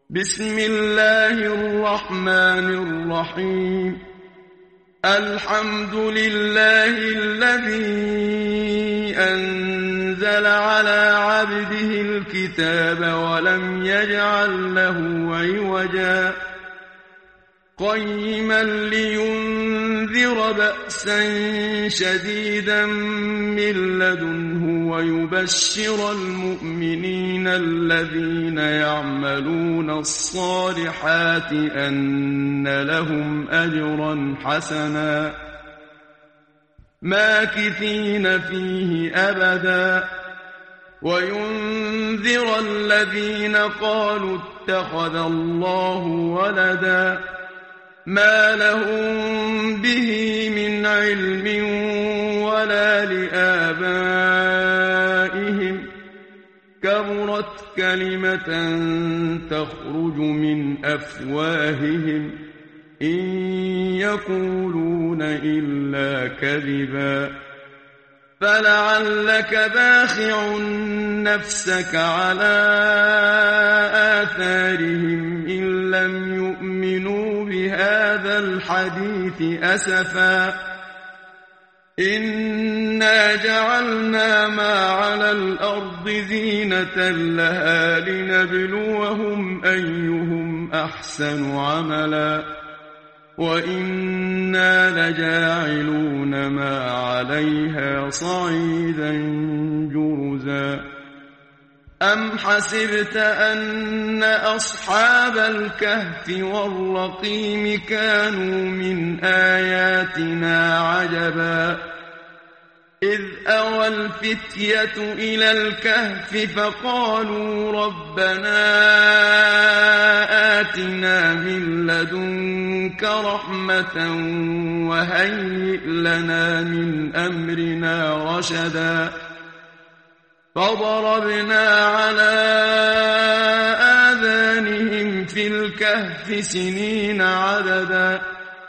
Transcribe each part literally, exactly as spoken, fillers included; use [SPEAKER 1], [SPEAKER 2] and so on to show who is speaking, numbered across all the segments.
[SPEAKER 1] بسم الله الرحمن الرحيم. الحمد لله الذي أنزل على عبده الكتاب ولم يجعل له عوجا قيما لينذر بأسا شديدا من لدنه ويبشر المؤمنين الذين يعملون الصالحات أن لهم أجرا حسنا ماكثين فيه أبدا وينذر الذين قالوا اتخذ الله ولدا ما لهم به من علم ولا لآبائهم كبرت كلمة تخرج من أفواههم إن يقولون إلا كذبا فلعلك باخع نفسك على آثارهم إن لم يؤمنوا بهذا الحديث أسفا إنا جعلنا ما على الأرض زينة لها لنبلوهم أيهم أحسن عملا وإنا لجاعلون ما عليها صعيدا جرزا أم حسبت أن أصحاب الكهف والرقيم كانوا من آياتنا عجبا إذ أوى الفتية إلى الكهف فقالوا ربنا آتنا من لدنك رحمة وهيئ لنا من أمرنا رشدا فضربنا على آذانهم في الكهف سنين عددا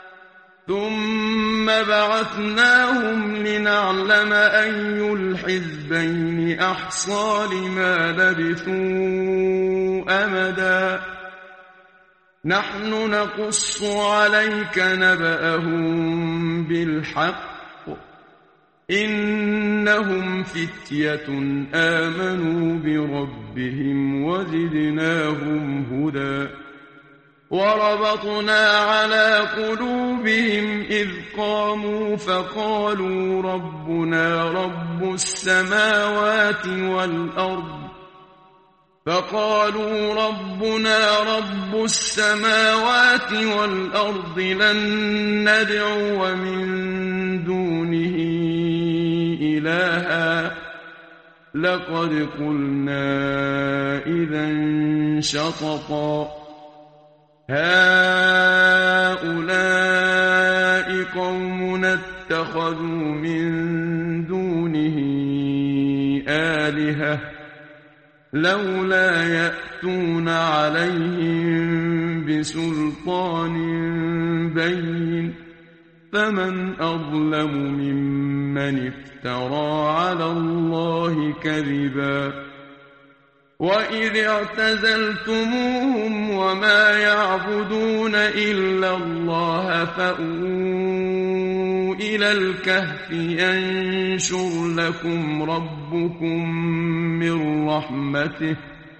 [SPEAKER 1] ثم بعثناهم لنعلم أي الحزبين أحصى لما لبثوا أمدا نحن نقص عليك نبأهم بالحق إنهم فتية آمنوا بربهم وزدناهم هدى وربطنا على قلوبهم إذ قاموا فقالوا ربنا رب السماوات والأرض فقالوا ربنا رب السماوات والأرض لن ندعو من دونه إلها لقد قلنا إذا شططا هؤلاء قومنا اتخذوا من دونه آلهة لولا يأتون عليهم بسلطان بين فمن أظلم ممن افترى على الله كذبا وإذ اعتزلتموهم وما يعبدون إلا الله فأووا إلى الكهف ينشر لكم ربكم من رحمته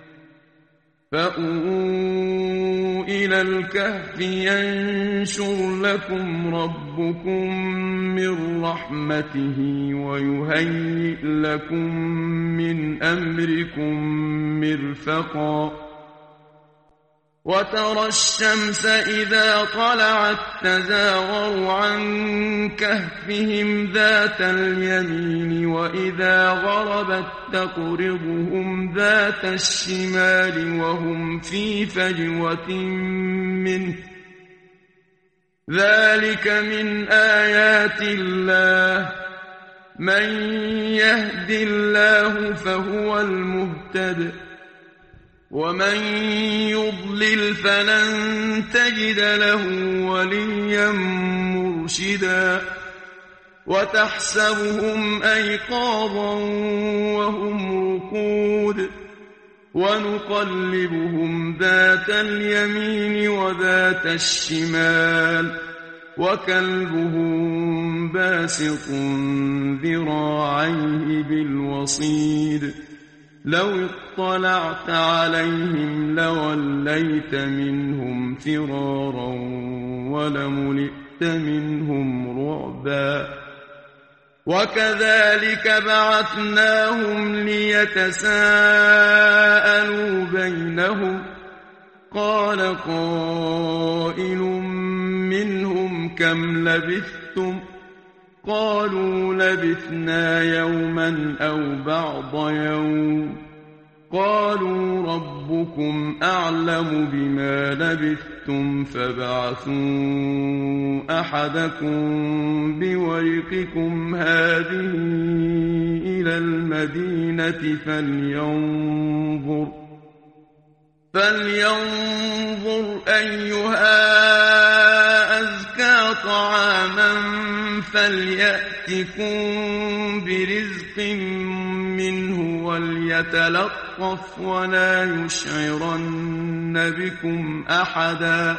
[SPEAKER 1] فأووا إلى الكهف ينشر لكم ربكم من رحمته ويهيئ لكم من أمركم مرفقا وترى الشمس إذا طلعت تزاور عن كهفهم ذات اليمين وإذا غربت تقرضهم ذات الشمال وهم في فجوة منه ذلك من آيات الله من يهد الله فهو المهتد ومن يضلل فلن تجد له وليا مرشدا وتحسبهم أيقاظا وهم رقود ونقلبهم ذات اليمين وذات الشمال وكلبهم باسط ذراعيه بالوصيد لو اطلعت عليهم لوليت منهم فرارا ولملئت منهم رعبا وكذلك بعثناهم ليتساءلوا بينهم قال قائل منهم كم لبثتم قالوا لبثنا يوما أو بعض يوم قالوا ربكم أعلم بما لبثتم فابعثوا أحدكم بورقكم هذه إلى المدينة فلينظر فلينظر أيها أزكى طعاما فليأتكم برزق منه وليتلطف ولا يشعرن بكم أحدا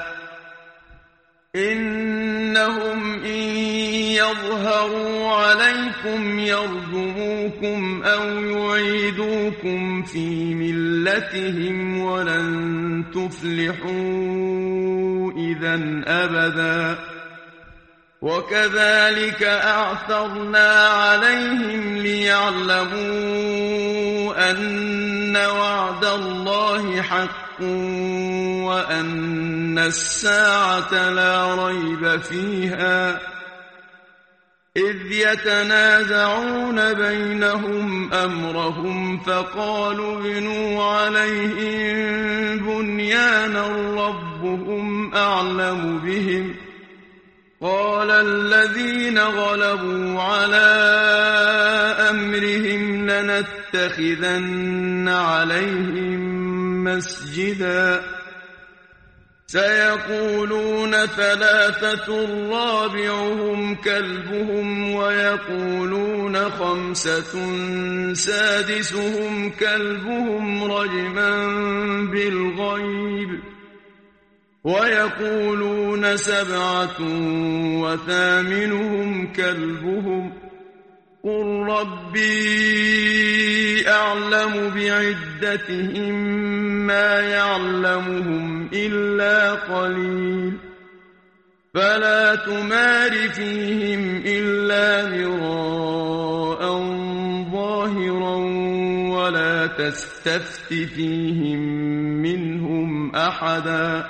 [SPEAKER 1] إنهم إن يظهروا عليكم يرجموكم أو يعيدوكم في ملتهم ولن تفلحوا إذا أبدا وكذلك أعثرنا عليهم ليعلموا أن وعد الله حق وأن الساعة لا ريب فيها إذ يتنازعون بينهم أمرهم فقالوا ابنوا عليهم بنيانا ربهم أعلم بهم قال الذين غلبوا على أمرهم لنتخذن عليهم مسجدا سيقولون ثلاثة رابعهم كلبهم ويقولون خمسة سادسهم كلبهم رجما بالغيب ويقولون سبعة وثامنهم كلبهم قل ربي أعلم بعدتهم ما يعلمهم إلا قليل فلا تمار فيهم إلا مراء ظاهرا ولا تستفت فيهم منهم أحدا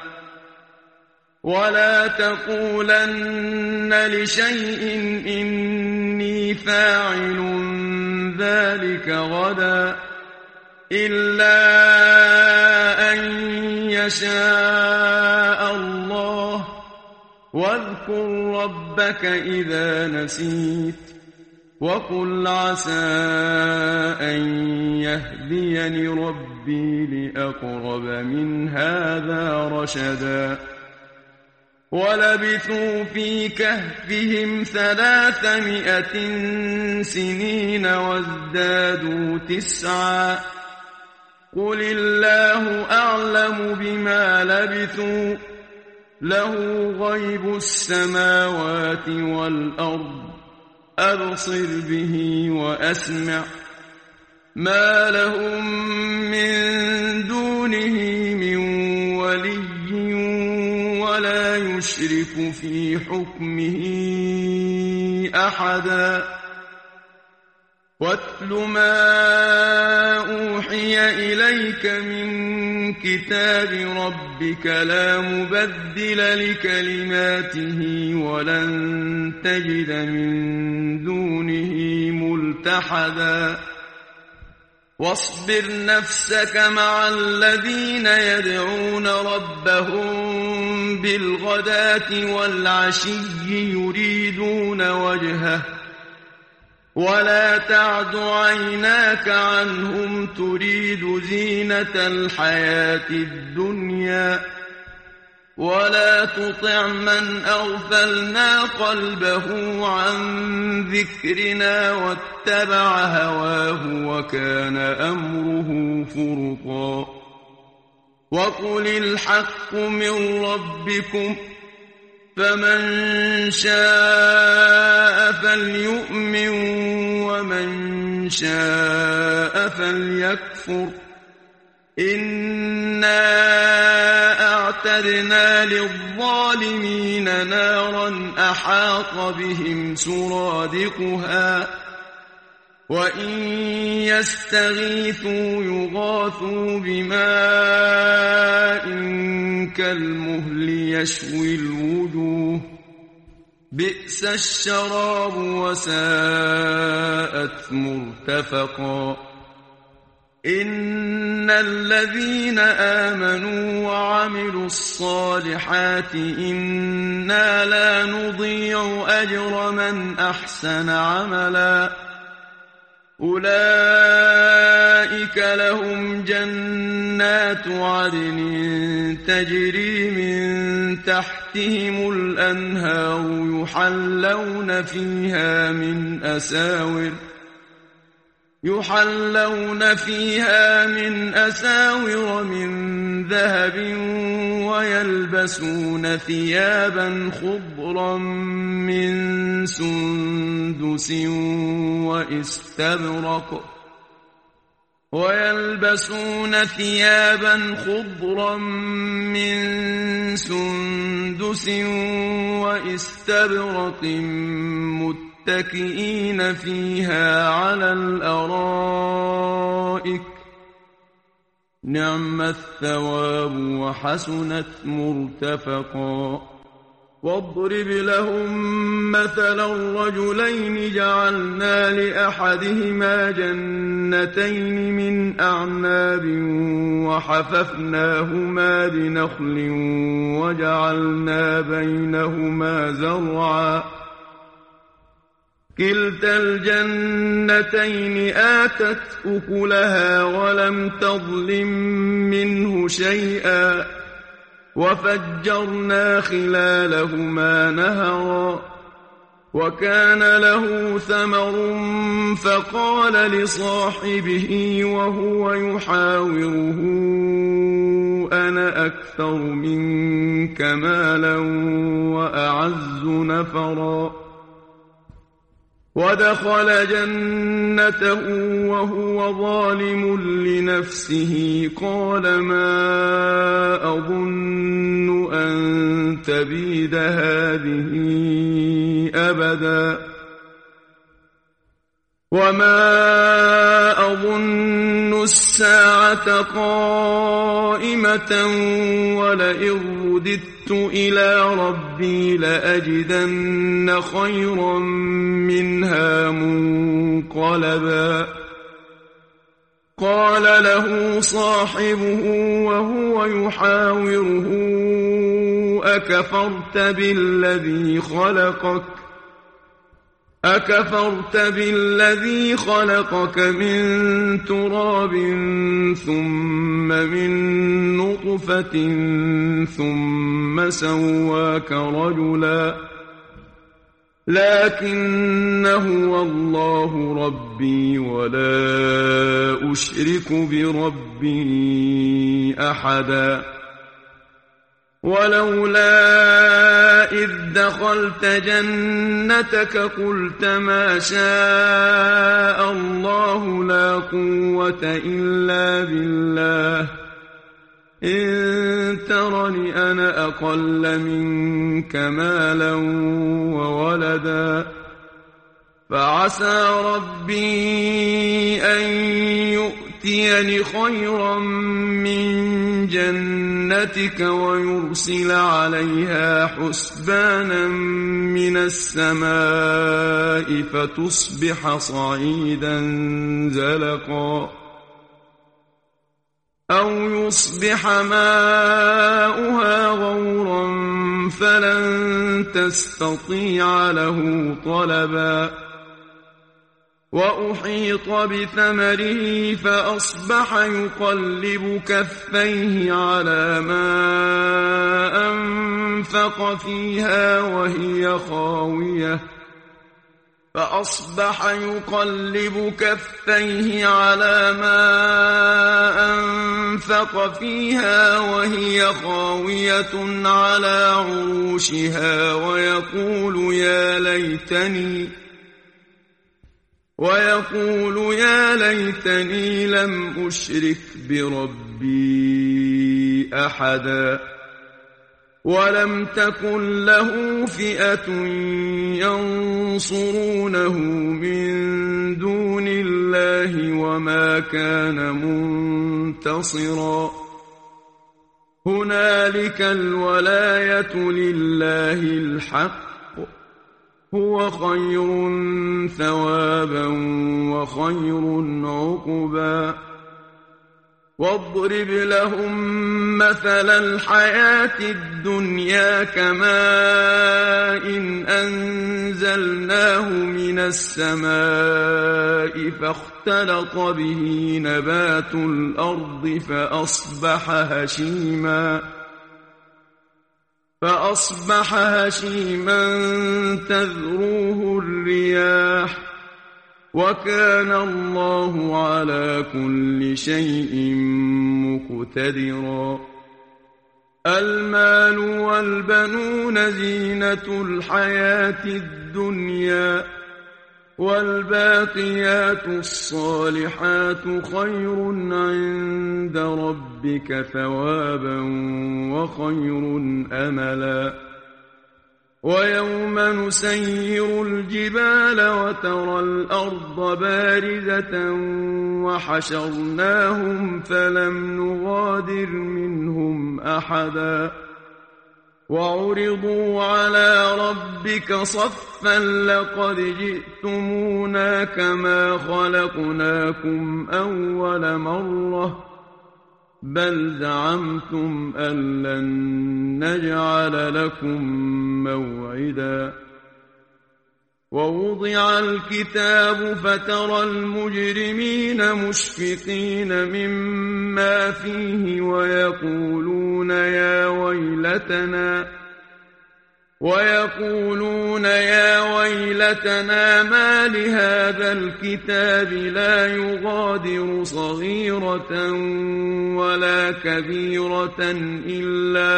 [SPEAKER 1] ولا تقولن لشيء إني فاعل ذلك غدا إلا أن يشاء الله واذكر ربك إذا نسيت وقل عسى أن يهديني ربي لأقرب من هذا رشدا ولبثوا في كهفهم ثلاثمائة سنين وازدادوا تسعا قل الله أعلم بما لبثوا له غيب السماوات والأرض أبصر به وأسمع ما لهم من دونه من ولي ولا يشرك في حكمه أحدا واتل ما أوحي إليك من كتاب ربك لا مبدل لكلماته ولن تجد من دونه ملتحدا واصبر نفسك مع الذين يدعون ربهم بالغداة والعشي يريدون وجهه ولا تعد عيناك عنهم تريد زينة الحياة الدنيا ولا تطع من أغفلنا قلبه عن ذكرنا واتبع هواه وكان أمره فرطا وقل الحق من ربكم فمن شاء فليؤمن ومن شاء فليكفر إنا أعتدنا للظالمين نارا أحاط بهم سرادقها وإن يستغيثوا يغاثوا بماء كالمهل يشوي الوجوه بئس الشراب وساءت مرتفقا إن الذين آمنوا وعملوا الصالحات إنا لا نضيع أجر من أحسن عملا أولئك لهم جنات عدن تجري من تحتهم الأنهار يحلون فيها من أساور يحلون فيها من أساور من ذهب ويلبسون ثيابا خضرا من سندس واستبرق ويلبسون ثيابا خضرا من سندس واستبرق متكئين فيها على الأرائك نعم الثواب وحسنت مرتفقا واضرب لهم مثلا الرجلين جعلنا لأحدهما جنتين من أعناب وحففناهما بنخل وجعلنا بينهما زرعا كلتا الجنتين آتت أكلها ولم تظلم منه شيئا وفجرنا خلالهما نهرا وكان له ثمر فقال لصاحبه وهو يحاوره أنا أكثر منك مالا وأعز نفرا ودخل جنته وهو ظالم لنفسه قال ما أظن أن تبيد هذه أبدا وما أظن الساعة قائمة ولئن رددت إلى ربي لأجدن خيرا منها منقلبا قال له صاحبه وهو يحاوره أكفرت بالذي خلقك أكفرت بالذي خلقك من تراب ثم من نطفة ثم سواك رجلا لكن هو الله ربي ولا أشرك بربي أحدا ولولا إذ دخلت جنتك قلت ما شاء الله لا قوة إلا بالله إن ترني أنا أقل منك مالا وولدا فعسى ربي أن يؤتيني خيرا من جنتك ويرسل عليها حسبانا من السماء فتصبح صعيدا زلقا أو يصبح ماؤها غورا فلن تستطيع له طلبا وأحيط بثمره فأصبح يقلب كفيه على ما أنفق فيها وهي خاوية فأصبح يقلب كفيه على ما أنفق فيها وهي خاوية على عروشها ويقول يا ليتني ويقول يا ليتني لم أشرك بربي أحدا ولم تكن له فئة ينصرونه من دون الله وما كان منتصرا هنالك الولاية لله الحق هو خير ثوابا وخير عقبا واضرب لهم مثل الحياة الدنيا كماء إن أنزلناه من السماء فاختلط به نبات الأرض فأصبح هشيما فأصبح هشيما تذروه الرياح وكان الله على كل شيء مقتدرا المال والبنون زينة الحياة الدنيا والباقيات الصالحات خير عند ربك ثوابا وخير أملا ويوم نسير الجبال وترى الأرض بارزة وحشرناهم فلم نغادر منهم أحدا وعرضوا على ربك صفا لقد جئتمونا كما خلقناكم أول مرة بل زعمتم أن لن نجعل لكم موعدا ووضع الكتاب فترى المجرمين مشفقين مما فيه ويقولون يا ويلتنا ويقولون يا ويلتنا ما لهذا الكتاب لا يغادر صغيرة ولا كبيرة إلا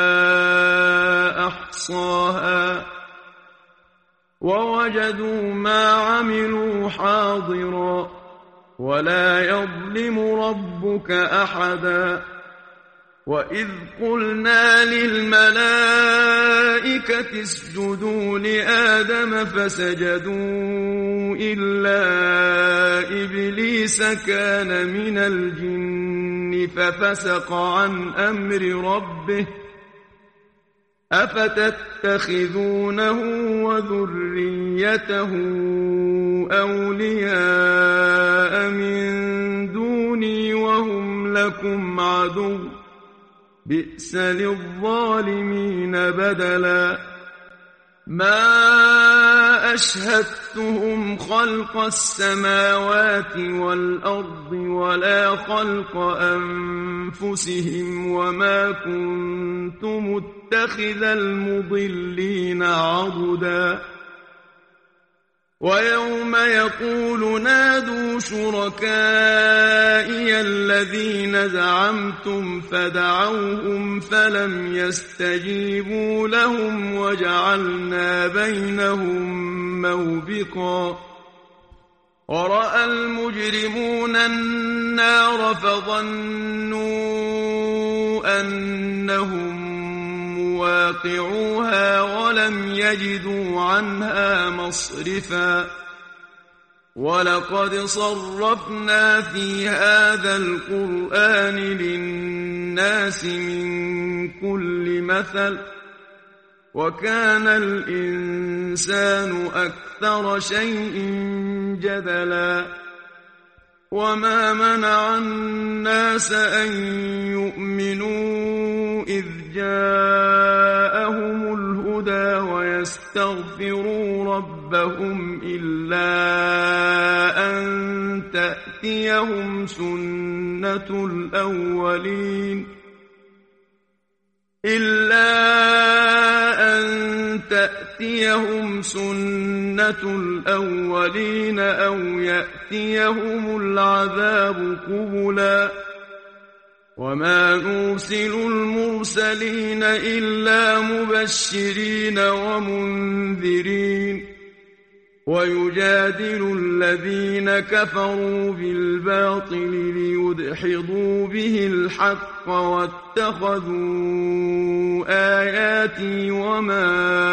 [SPEAKER 1] أحصاها ووجدوا ما عملوا حاضرا ولا يظلم ربك أحدا وإذ قلنا للملائكة اسجدوا لآدم فسجدوا إلا إبليس كان من الجن ففسق عن أمر ربه أفتتخذونه وذريته أولياء من دوني وهم لكم عدو بئس للظالمين بدلا ما أشهدتهم خلق السماوات والأرض ولا خلق أنفسهم وما كنت متخذ المضلين عضدا ويوم يقول نادوا شركائي الذين زعمتم فدعوهم فلم يستجيبوا لهم وجعلنا بينهم موبقا ورأى المجرمون النار فظنوا أنهم مواقعوها ولم يجدوا عنها مصرفا ولقد صرفنا في هذا القرآن للناس من كل مثل وكان الإنسان أكثر شيء جدلا وما منع الناس أن يؤمنوا إذ جاءهم الهدى ويستغفروا ربهم إلا أن تأتيهم سنة الأولين إلا سُنَّةُ الْأَوَّلِينَ أَوْ يَأْتِيَهُمُ الْعَذَابُ قُبُلًا وَمَا نُرْسِلُ الْمُرْسَلِينَ إِلَّا مُبَشِّرِينَ وَمُنذِرِينَ وَيُجَادِلُ الَّذِينَ كَفَرُوا بِالْبَاطِلِ لِيُدْحِضُوا بِهِ الْحَقَّ وَاتَّخَذُوا آيَاتِي وَمَا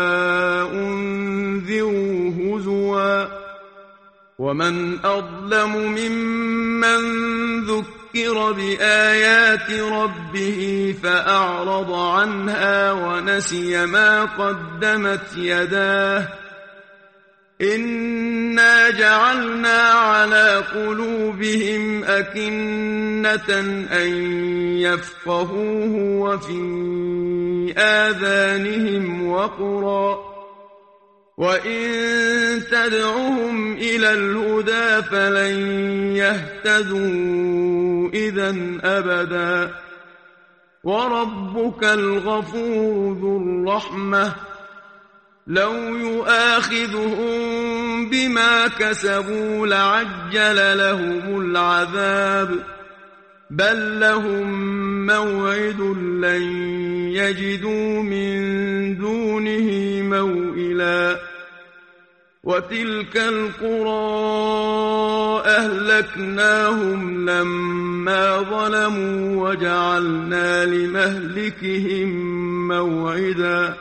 [SPEAKER 1] أُنذِرُوا هُزُوًا وَمَنْ أَظْلَمُ مِمَّنْ ذُكِّرَ بِآيَاتِ رَبِّهِ فَأَعْرَضَ عَنْهَا وَنَسِيَ مَا قَدَّمَتْ يَدَاهُ إِنَّا جَعَلْنَا عَلَى قُلُوبِهِمْ أَكِنَّةً أَن يَفْقَهُوهُ وَفِي آذَانِهِمْ وَقْرًا وَإِن تَدْعُهُمْ إِلَى الْهُدَىٰ فَلَن يَهْتَدُوا إِذًا أَبَدًا وَرَبُّكَ الْغَفُورُ ذُو الرَّحْمَةِ لَوْ يُؤَاخِذُهُم بِمَا كَسَبُوا لَعَجَّلَ لَهُمُ الْعَذَابَ بَل لَّهُم مَّوْعِدٌ لَّن يَجِدُوا مِن دُونِهِ مَوْئِلًا وَتِلْكَ الْقُرَىٰ أَهْلَكْنَاهُمْ لَمَّا ظَلَمُوا وَجَعَلْنَا لِمَهْلِكِهِم مَّوْعِدًا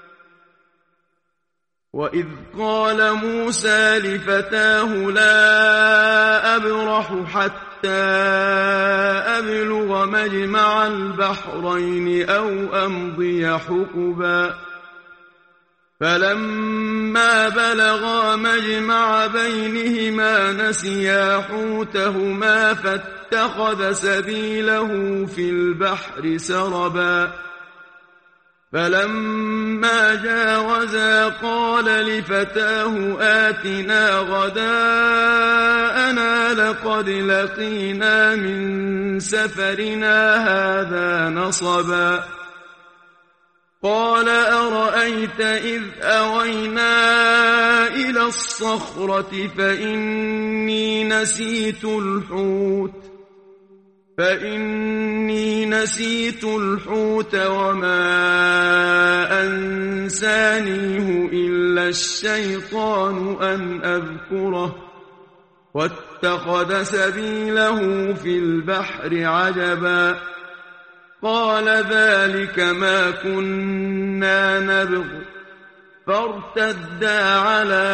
[SPEAKER 1] وَإِذْ قَالَ مُوسَىٰ لِفَتَاهُ لَا أَبْرَحُ حَتَّىٰ أَبْلُغَ مَجْمَعَ الْبَحْرَيْنِ أَوْ أَمْضِيَ حُقُبًا فَلَمَّا بَلَغَا مَجْمَعَ بَيْنِهِمَا نَسِيَا حُوتَهُمَا فَاتَّخَذَ سَبِيلَهُ فِي الْبَحْرِ سَرَبًا فَلَمَّا جَاوَزَا قَالَ لِفَتَاهُ آتِنَا غَدَاءَنَا لَقَدْ لَقِينَا مِن سَفَرِنَا هَٰذَا نَصَبًا قَالَ أَرَأَيْتَ إِذْ أَوَيْنَا إِلَى الصَّخْرَةِ فَإِنِّي نَسِيتُ الْحُوتَ فَإِنِّي نَسِيتُ الْحُوتَ وَمَا أَنسَانِيهُ إِلَّا الشَّيْطَانُ أَنْ أَذْكُرَهُ وَاتَّخَذَ سَبِيلَهُ فِي الْبَحْرِ عَجَبًا قَالَ ذَٰلِكَ مَا كُنَّا نَبْغِ فَارْتَدَّا عَلَىٰ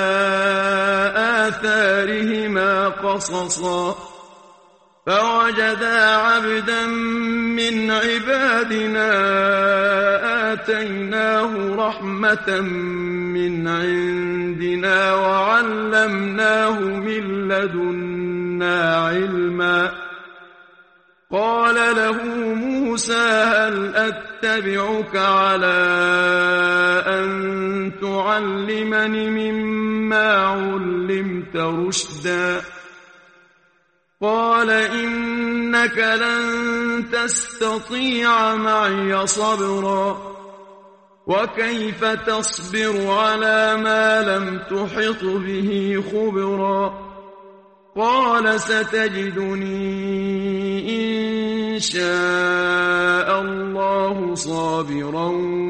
[SPEAKER 1] آثَارِهِمَا قَصَصًا فَوَجَدَا عَبْدًا مِّنْ عِبَادِنَا آتَيْنَاهُ رَحْمَةً مِّنْ عِندِنَا وَعَلَّمْنَاهُ مِن لَّدُنَّا عِلْمًا قَالَ لَهُ مُوسَىٰ هَلْ أَتَّبِعُكَ عَلَىٰ أَن تُعَلِّمَنِ مِمَّا عُلِّمْتَ رُشْدًا قَالَ إِنَّكَ لَن تَسْتَطِيعَ مَعِيَ صَبْرًا وَكَيْفَ تَصْبِرُ عَلَىٰ مَا لَمْ تُحِطْ بِهِ خُبْرًا قَالَ سَتَجِدُنِي إِن شَاءَ اللَّهُ صَابِرًا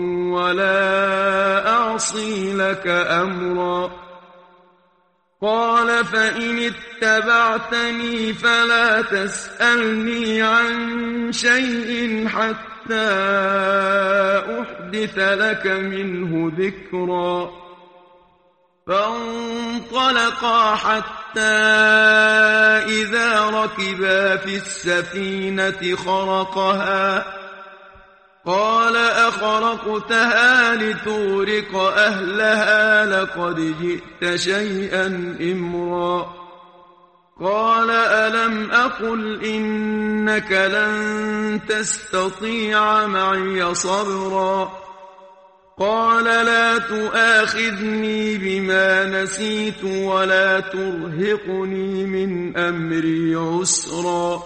[SPEAKER 1] وَلَا أَعْصِي لَكَ أَمْرًا قَالَ فَإِنِ اتَّبَعْتَنِي فَلَا تَسْأَلْنِي عَن شَيْءٍ حَتَّىٰ أُحْدِثَ لَكَ مِنْهُ ذِكْرًا فَانطَلَقَا حَتَّىٰ إِذَا رَكِبَا فِي السَّفِينَةِ خَرَقَهَا قَالَ أَخَرَقْتَهَا لِتُغْرِقَ أَهْلَهَا لَقَدْ جِئْتَ شَيْئًا إِمْرًا قَالَ أَلَمْ أَقُلْ إِنَّكَ لَن تَسْتَطِيعَ مَعِيَ صَبْرًا قَالَ لَا تُؤَاخِذْنِي بِمَا نَسِيتُ وَلَا تُرْهِقْنِي مِنْ أَمْرِي عُسْرًا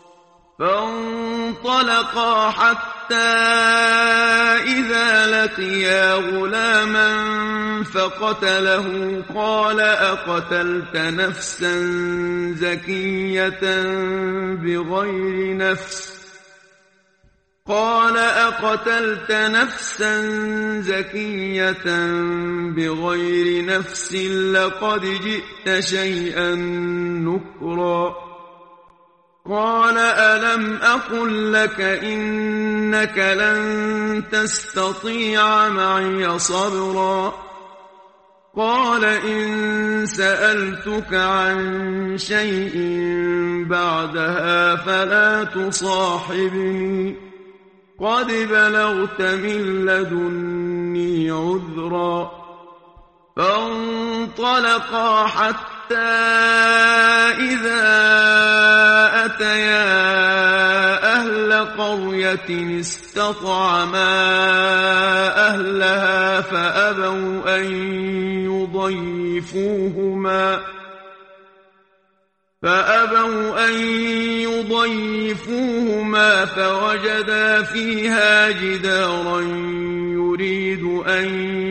[SPEAKER 1] فَانطَلَقَا حَتَّىٰ إِذَا لَقِيَا غُلَامًا فقتله قال أقتلت نفسا زكية بغير نفس قال أقتلت نفسا زكية بغير نفس لقد جئت شيئا نكرا قال ألم أقل لك إنك لن تستطيع معي صبرا قال إن سألتك عن شيء بعدها فلا تصاحبني قد بلغت من لدني عذرا فانطلقا حتى إذا أتيا أهل قرية استطعما أهلها فأبوا أن يضيفوهما فأبوا أن يضيفوهما فوجدا فيها جدارا يريد أن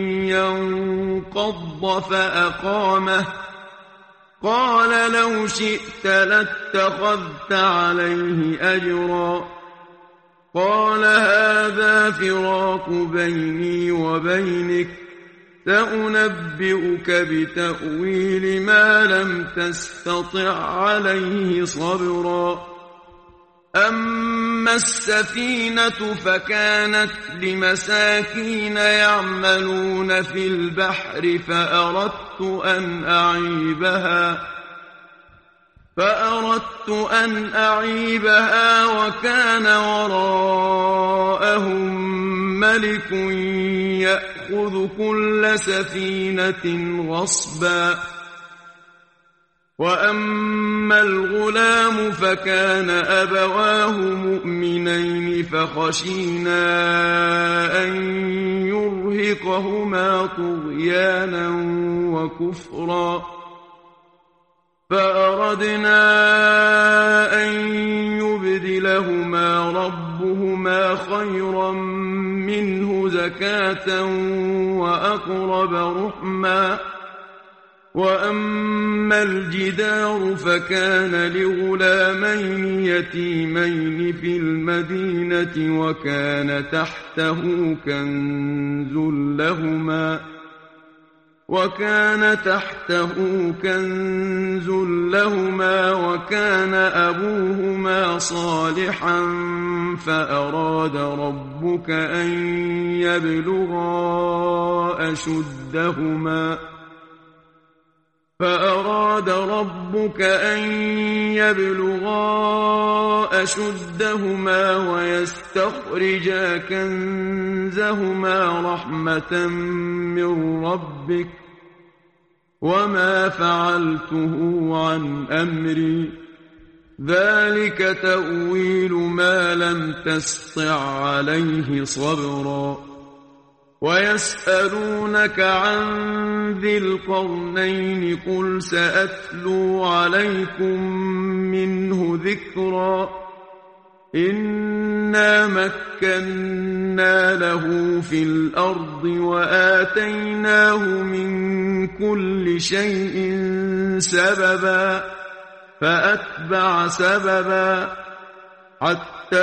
[SPEAKER 1] ينقض فأقامه قال لو شئت لاتخذت عليه أجرا قال هذا فراق بيني وبينك سأنبئك بتأويل ما لم تستطع عليه صبرا أما السفينة فكانت لمساكين يعملون في البحر فأردت أن أعيبها فأردت أن أعيبها وكان وراءهم ملك يأخذ كل سفينة غصبا وأما الغلام فكان أبواه مؤمنين فخشينا أن يرهقهما طغيانا وكفرا فأردنا أن يبدلهما ربهما خيرا منه زكاة وأقرب رحما وأما الجدار فكان لغلامين يتيمين في المدينة وكان تحته كنز لهما وكان تحته كنز لهما وكان أبوهما صالحا فأراد ربك أن يبلغا أشدهما فأراد ربك أن يبلغا أشدهما ويستخرجا كنزهما رحمة من ربك وما فعلته عن أمري ذلك تأويل ما لم تسطع عليه صبرا ويسألونك عن ذي القرنين قل سأتلو عليكم منه ذكرا إنا مكنا له في الأرض وآتيناه من كل شيء سببا فأتبع سببا حتى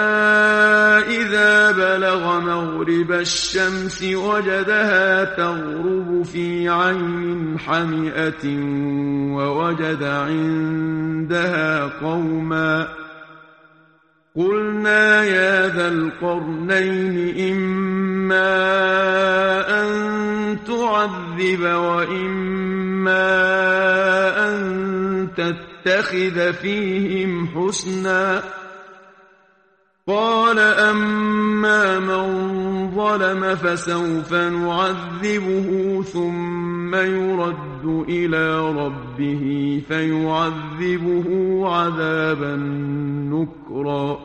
[SPEAKER 1] إذا بلغ مغرب الشمس وجدها تغرب في عين حمئة ووجد عندها قوما قلنا يا ذا القرنين إما أن تعذب وإما أن تتخذ فيهم حسنا قال أما من ظلم فسوف نعذبه ثم يرد إلى ربه فيعذبه عذابا نكرا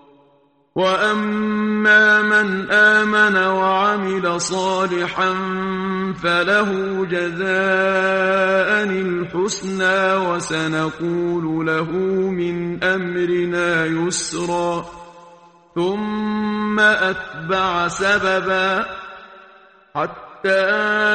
[SPEAKER 1] وأما من آمن وعمل صالحا فله جزاء الحسنى وسنقول له من أمرنا يسرا ثم أتبع سببا حتى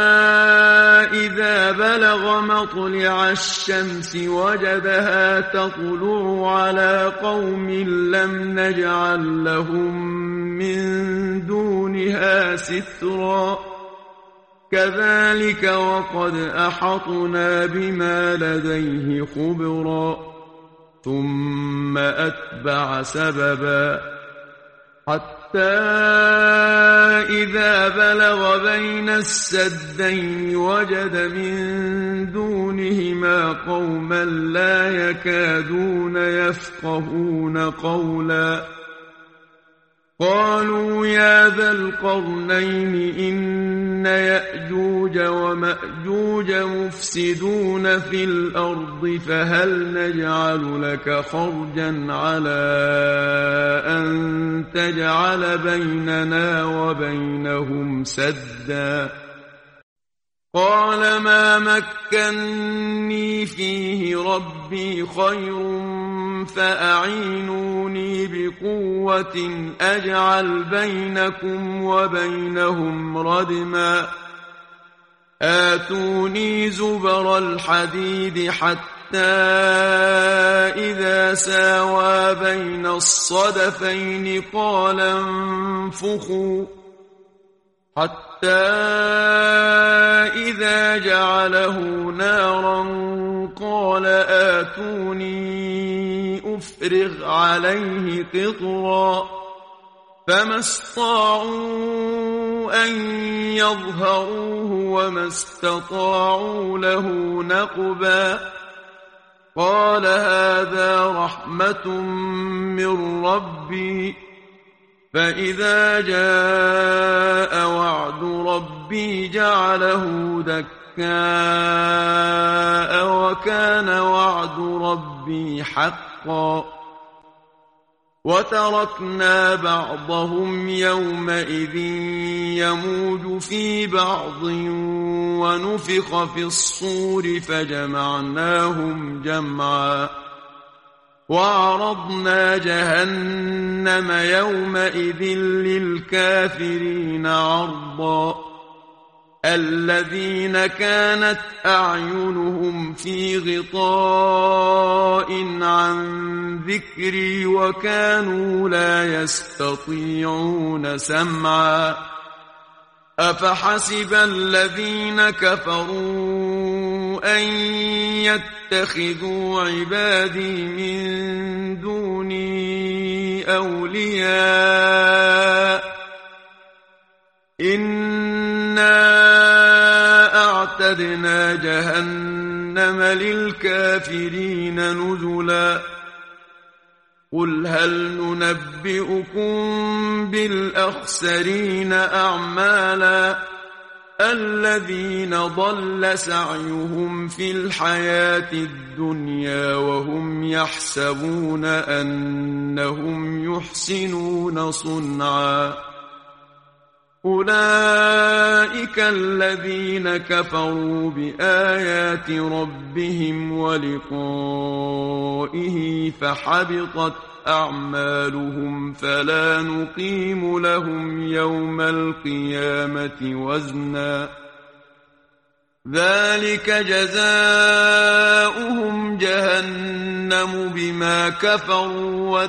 [SPEAKER 1] إذا بلغ مطلع الشمس وجدها تطلع على قوم لم نجعل لهم من دونها سترا كذلك وقد أحطنا بما لديه خبرا ثم أتبع سببا حتى إذا بلغ بين السدين وجد من دونهما قوما لا يكادون يفقهون قولا قالوا يا ذا القرنين إن يأجوج ومأجوج مفسدون في الأرض فهل نجعل لك خرجا على أن تجعل بيننا وبينهم سدا قال ما مكني فيه ربي خير فأعينوني بقوة أجعل بينكم وبينهم ردما آتوني زبر الحديد حتى إذا ساوى بين الصدفين قال انفخوا حتى إذا جعله نارا قال آتوني أفرغ عليه قطرا فما استطاعوا أن يظهروه وما استطاعوا له نقبا قال هذا رحمة من ربي فإذا جاء وعد ربي جعله دكاء وكان وعد ربي حقا وتركنا بعضهم يومئذ يموج في بعض ونفخ في الصور فجمعناهم جمعا وعرضنا جهنم يومئذ للكافرين عرضا الذين كانت أعينهم في غطاء عن ذكري وكانوا لا يستطيعون سمعا أفحسب الذين كفروا أن يتخذوا عبادي من دوني أولياء إنا أعتدنا جهنم للكافرين نزلا قل هل ننبئكم بالأخسرين أعمالا الذين ضل سعيهم في الحياة الدنيا وهم يحسبون أنهم يحسنون صنعا أولئك الذين كفروا بآيات ربهم ولقائه فحبطت أعمالهم فلا نقيم لهم يوم القيامة وزنا ذلك جزاؤهم جهنم بما كفروا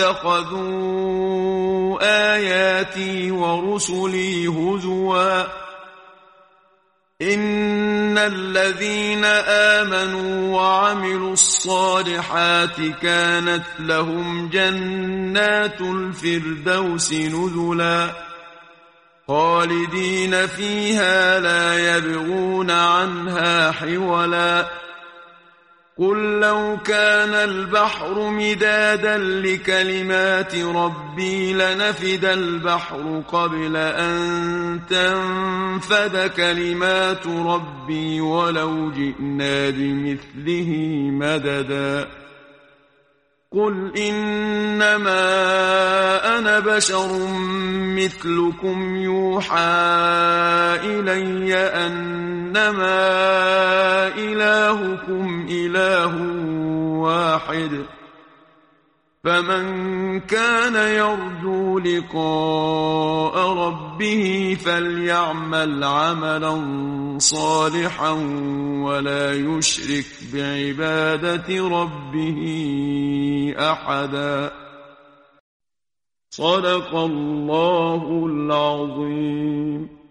[SPEAKER 1] واتخذوا آياتي ورسلي هزوا إن الذين آمنوا وعملوا الصالحات كانت لهم جنات الفردوس نزلا خالدين فيها لا يبغون عنها حولا قل لو كان البحر مدادا لكلمات ربي لنفد البحر قبل أن تنفد كلمات ربي ولو جئنا بمثله مددا قل إنما أنا بشر مثلكم يوحى إلي أنما إلهكم إله واحد فمن كان يرجو لقاء ربه فليعمل عملا صالحا ولا يشرك بعبادة ربه أحدا. صدق الله العظيم.